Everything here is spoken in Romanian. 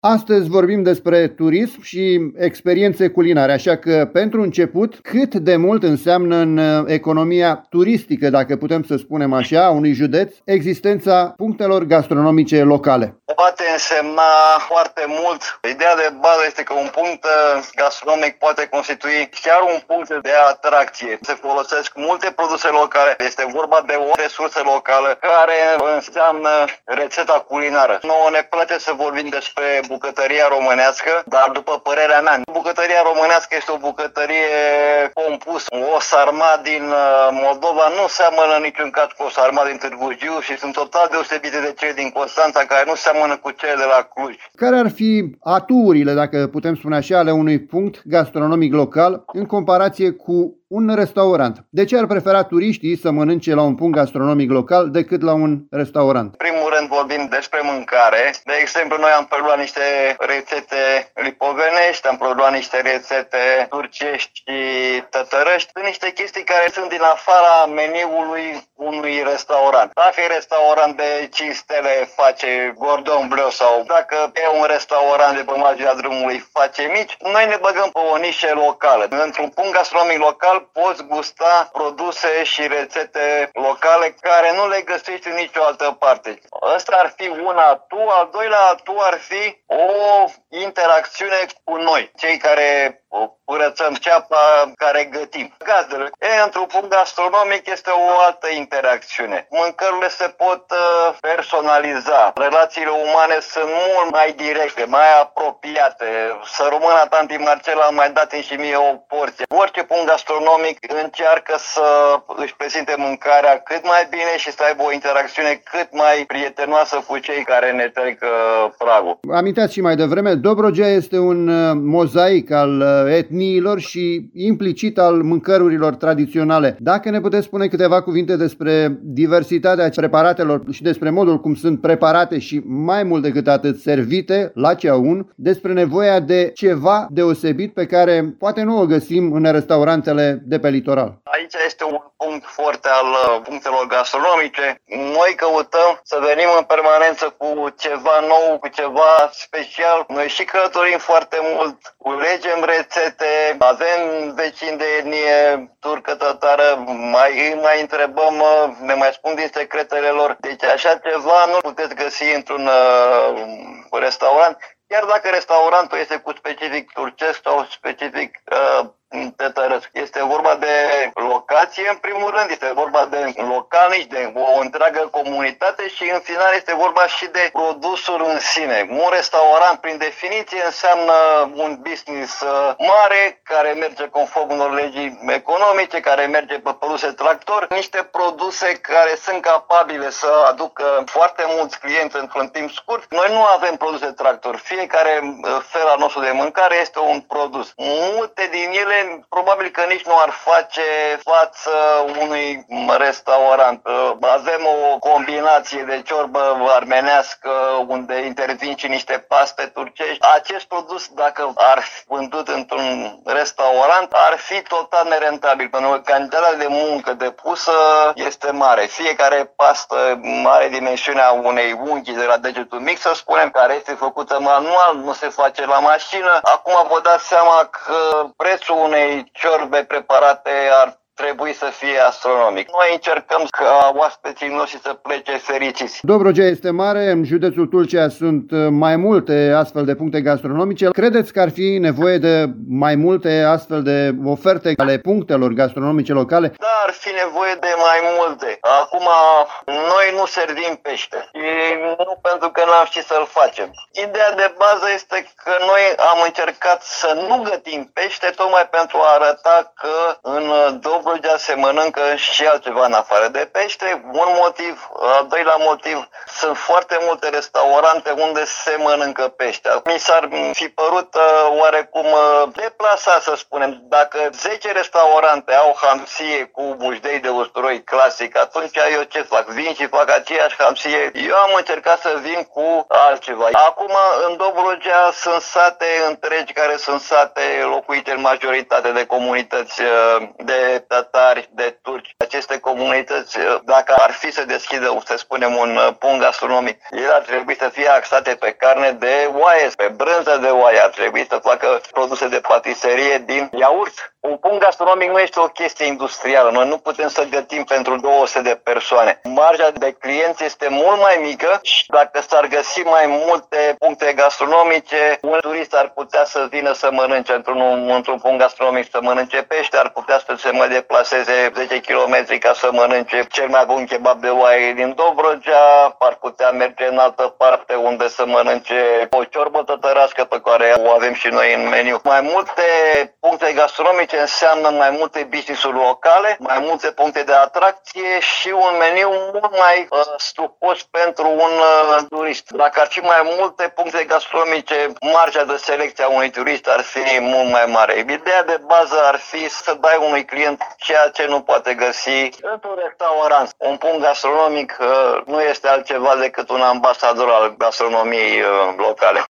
Astăzi vorbim despre turism și experiențe culinare, așa că, pentru început, cât de mult înseamnă în economia turistică, dacă putem să spunem așa, a unui județ, existența punctelor gastronomice locale? Poate însemna foarte mult. Ideea de bază este că un punct gastronomic poate constitui chiar un punct de atracție. Se folosesc multe produse locale. Este vorba de o resursă locală care înseamnă rețeta culinară. Nouă ne place să vorbim despre bucătăria românească, dar după părerea mea, bucătăria românească este o bucătărie compusă. O sarma din Moldova nu seamănă în niciun caz cu o sarma din Târgu Jiu și sunt total deosebite de cele din Constanța, care nu seamănă cu cele de la Cluj. Care ar fi aturile, dacă putem spune așa, ale unui punct gastronomic local în comparație cu un restaurant? De ce ar prefera turiștii să mănânce la un punct gastronomic local decât la un restaurant? În primul rând vorbim despre mâncare. De exemplu, noi am preluat niște rețete lipovenești, am preluat niște rețete turcești și tătărăști. Sunt niște chestii care sunt din afara meniului unui restaurant. Dacă e restaurant de 5 stele, face cordon bleu, sau dacă e un restaurant de pe marginea drumului, face mici, noi ne băgăm pe o nișă locală. Într-un punct gastronomic local poți gusta produse și rețete locale care nu le găsești în nicio altă parte. Ăsta ar fi un atu. Al doilea atu ar fi o interacțiune cu noi, cei care curățăm ceapa, care gătim. Gazdele. Într-un punct gastronomic este o altă interacțiune. Mâncărurile se pot personaliza. Relațiile umane sunt mult mai directe, mai apropiate. Să rămână tanti Marcela, am mai dat și mie o porție. Orice punct gastronomic încearcă să își prezinte mâncarea cât mai bine și să aibă o interacțiune cât mai prietenoasă cu cei care ne trec pragul. Aminteați și mai devreme, Dobrogea este un mozaic al etniilor și implicit al mâncărurilor tradiționale. Dacă ne puteți spune câteva cuvinte despre diversitatea preparatelor și despre modul cum sunt preparate și, mai mult decât atât, servite la ceaun, despre nevoia de ceva deosebit pe care poate nu o găsim în restaurantele de pe litoral. Aici este un punct foarte al punctelor gastronomice. Noi căutăm să venim în permanență cu ceva nou, cu ceva special. Noi și călătorim foarte mult, culegem rețete, avem vecini de etnie turcă, tătară, mai întrebăm, ne mai spun din secretele lor. Deci așa ceva nu puteți găsi într-un restaurant, chiar dacă restaurantul este cu specific turcesc sau specific tătărăsc. Este vorba de locație, în primul rând, este vorba de localnici, de o întreagă comunitate și, în final, este vorba și de produsul în sine. Un restaurant, prin definiție, înseamnă un business mare, care merge conform unor legii economice, care merge pe produse tractor, niște produse care sunt capabile să aducă foarte mulți clienți într-un timp scurt. Noi nu avem produse tractor. Fiecare fel al nostru de mâncare este un produs. Multe din ele probabil că nici nu ar face față unui restaurant. Avem o combinație de ciorbă armenească unde intervin și niște paste turcești. Acest produs, dacă ar fi vândut într-un restaurant, ar fi total nerentabil, pentru că cantitatea de muncă depusă este mare. Fiecare pastă are dimensiunea unei unghi de la degetul mic, să spunem, care este făcută manual, nu se face la mașină. Acum vă dați seama că prețul unei ciorbe preparate ar trebui să fie astronomic. Noi încercăm ca oaspeții noștri să plece fericiți. Dobrogea este mare, în județul Tulcea sunt mai multe astfel de puncte gastronomice. Credeți că ar fi nevoie de mai multe astfel de oferte ale punctelor gastronomice locale? Da, ar fi nevoie de mai multe. Acum, noi nu servim pește. Și nu pentru că n-am ști să-l facem. Ideea de bază este că noi am încercat să nu gătim pește, tocmai pentru a arăta că în Dobrogea se mănâncă și altceva în afară de pește. Un motiv. Al doilea motiv, sunt foarte multe restaurante unde se mănâncă pește. Mi s-ar fi părut oarecum deplasat, să spunem. Dacă 10 restaurante au hamsie cu mușdei de usturoi clasic, atunci eu ce fac? Vin și fac aceeași hamsie? Eu am încercat să vin cu altceva. Acum, în Dobrogea sunt sate întregi care sunt sate locuite în majoritate de comunități de tatari, de turci. Aceste comunități, dacă ar fi să deschidă, să spunem, un punct gastronomic, ele ar trebui să fie axate pe carne de oaie, pe brânză de oaie, ar trebui să facă produse de patiserie din iaurt. Un punct gastronomic nu este o chestie industrială. Noi nu putem să gătim pentru 200 de persoane. Marja de clienți este mult mai mică și dacă s-ar găsi mai multe puncte gastronomice, un turist ar putea să vină să mănânce într-un punct gastronomic, să mănânce pește, ar putea să se mai deplaseze 10 km ca să mănânce cel mai bun kebab de oaie din Dobrogea, ar putea merge în altă parte unde să mănânce o ciorbă tătărască pe care o avem și noi în meniu. Mai multe puncte gastronomice înseamnă mai multe business-uri locale, mai multe puncte de atracție și un meniu mult mai stufos pentru un turist. Dacă ar fi mai multe puncte gastronomice, marja de selecție a unui turist ar fi mult mai mare. Ideea de bază ar fi să dai unui client ceea ce nu poate găsi într-un restaurant. Un punct gastronomic nu este altceva decât un ambasador al gastronomiei locale.